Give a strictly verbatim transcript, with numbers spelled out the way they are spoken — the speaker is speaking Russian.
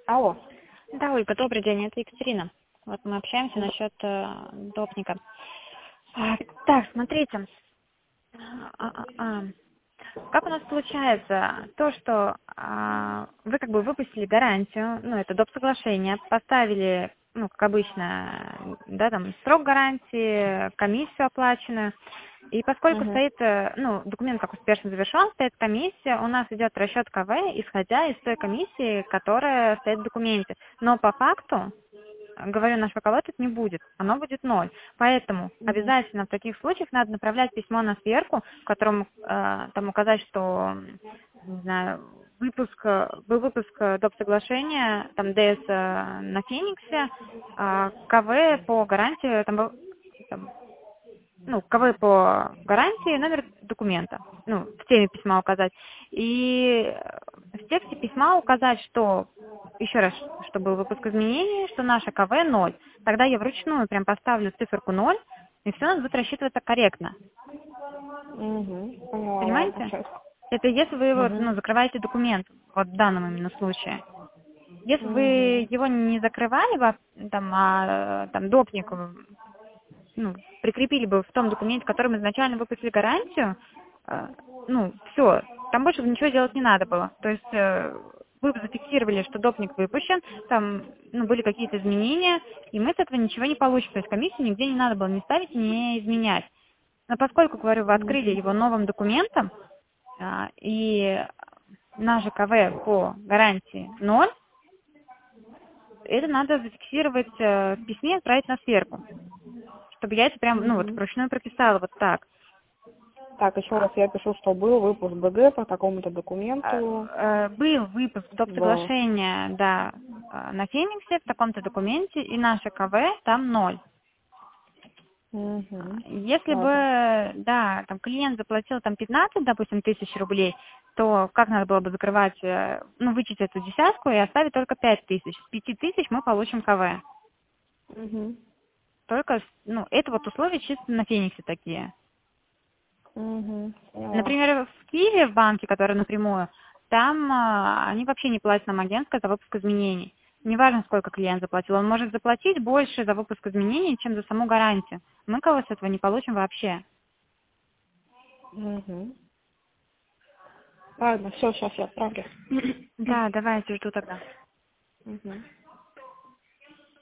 Алло. Да, Ольга, добрый день, это Екатерина. Вот мы общаемся насчет э, допника. А, так, смотрите. А, а, а. Как у нас получается то, что а, вы как бы выпустили гарантию, ну, это доп. Соглашение, поставили, ну, как обычно, да, там, срок гарантии, комиссию оплаченную, и поскольку Угу. стоит, э, ну, документ как успешно завершен, стоит комиссия, у нас идет расчет КВ, исходя из той комиссии, которая стоит в документе. Но по факту, говорю, нашего КВ тут не будет, оно будет ноль. Поэтому Угу. обязательно в таких случаях надо направлять письмо на сверку, в котором э, там указать, что, не знаю, выпуск, э, был выпуск э, доп. Соглашения, там ДС э, на Фениксе, а КВ по гарантии, там был, там, ну, КВ по гарантии, номер документа, ну, в теме письма указать. И в тексте письма указать, что, еще раз, что был выпуск изменений, что наша КВ ноль. Тогда я вручную прям поставлю циферку ноль, и все у нас будет рассчитываться корректно. Угу. Поняла, ладно, Понимаете? сейчас. Это если вы вот, Угу. ну, закрываете документ, вот в данном именно случае. Если вы Угу. его не закрывали бы, там, а там допник, ну, прикрепили бы в том документе, в котором изначально выпустили гарантию, э, ну, все, там больше ничего делать не надо было. То есть э, вы бы зафиксировали, что допник выпущен, там, ну, были какие-то изменения, и мы с этого ничего не получим. То есть комиссию нигде не надо было ни ставить, ни изменять. Но поскольку, говорю, вы открыли Угу. его новым документом, а, и наше КВ по гарантии ноль, это надо зафиксировать э, в письме и отправить на сверку, чтобы я это прям, ну, вот Угу. вручную прописала вот так. Так, еще А, раз я пишу, что был выпуск БГ по такому-то а, документу. э, Был выпуск доп. Был. Соглашения, да, э, на Фениксе в таком-то документе, и наше КВ там ноль. Угу. Если Ладно. бы, да, там клиент заплатил там пятнадцать, допустим, тысяч рублей, то как надо было бы закрывать, э, ну, вычесть эту десятку и оставить только пять тысяч. С пяти тысяч мы получим КВ. Угу. Только, ну, это вот условия чисто на Фениксе такие. Угу. Поняла. Например, в Киеве, в банке, который напрямую, там а, они вообще не платят нам агентское за выпуск изменений. Неважно, сколько клиент заплатил. Он может заплатить больше за выпуск изменений, чем за саму гарантию. Мы кого с этого не получим вообще. Угу. Ладно, все, сейчас я отправлю. Да, давайте жду тогда. Угу.